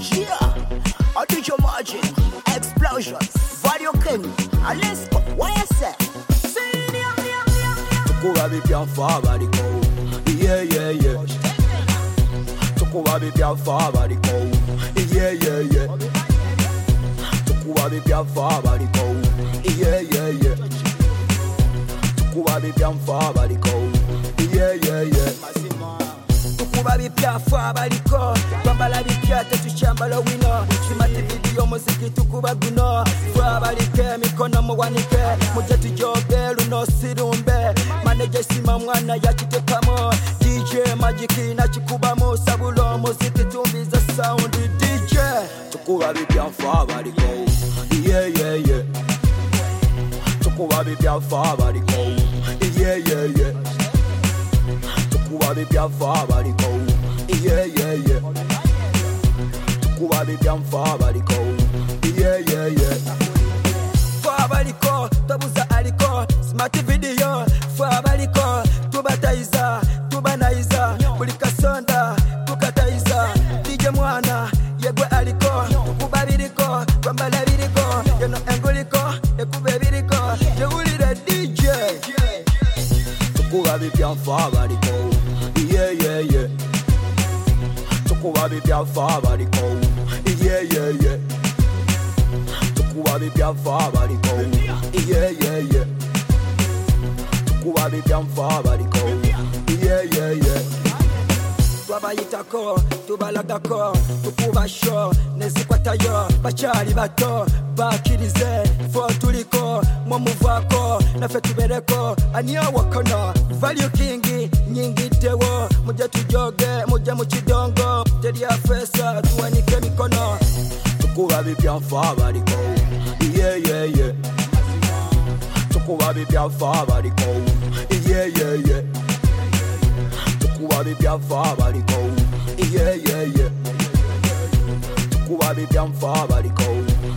Yeah, I did your margin, explosions, value king, let's go, what you say? Tukura be bien far body go, yeah. Tukura be bien far body go, yeah. Tukura be bien far body go, yeah. Tukura be bien far body go, yeah. Tukuba bipya fa baliko Bambala bipya tetuchambala wino Simati video muziki tukuba guno Fa balike mikono muwanike Muje tujoge luno sirumbe Manager sima mwana yachitekamo DJ Magic na chikubamo Sabulo muziki tumbiza sound DJ Tukuba bipya fa baliko Yeah Tukuba bipya fa baliko Yeah Tukuba bipya fa baliko, yeah. Tukuba bipya fa baliko, yeah. Fa baliko, tabuza aliko, smart video. Fa baliko, tubataiza, tubanaiza, bulika sonda, tukataiza. DJ mwana, yegwe aliko, tukuba biriko, kwambala biriko, yeno enguliko, ekube biriko, yeulire DJ. Tukuba bipya fa baliko. Yeah. Tukuba bipya fa baliko, yeah. Tukuba bipya fa baliko, yeah. Tukuba bipya fa baliko, yeah. Twabayitako, tubalagako, tukuba show, nezikwatayo, bachali bato, bakirize, fo tuliko, momuvako, nafe tubereko, aniyo wakono, value kingi, nyingi tewo, muje tujoge, muje muchidongo, teria fesa, tuwanike mikono. Tukuba bipya fa baliko, yeah. Tukuba bipya fa baliko, yeah. Tukuba bipya fa baliko, yeah. Tukuba bipya fa baliko,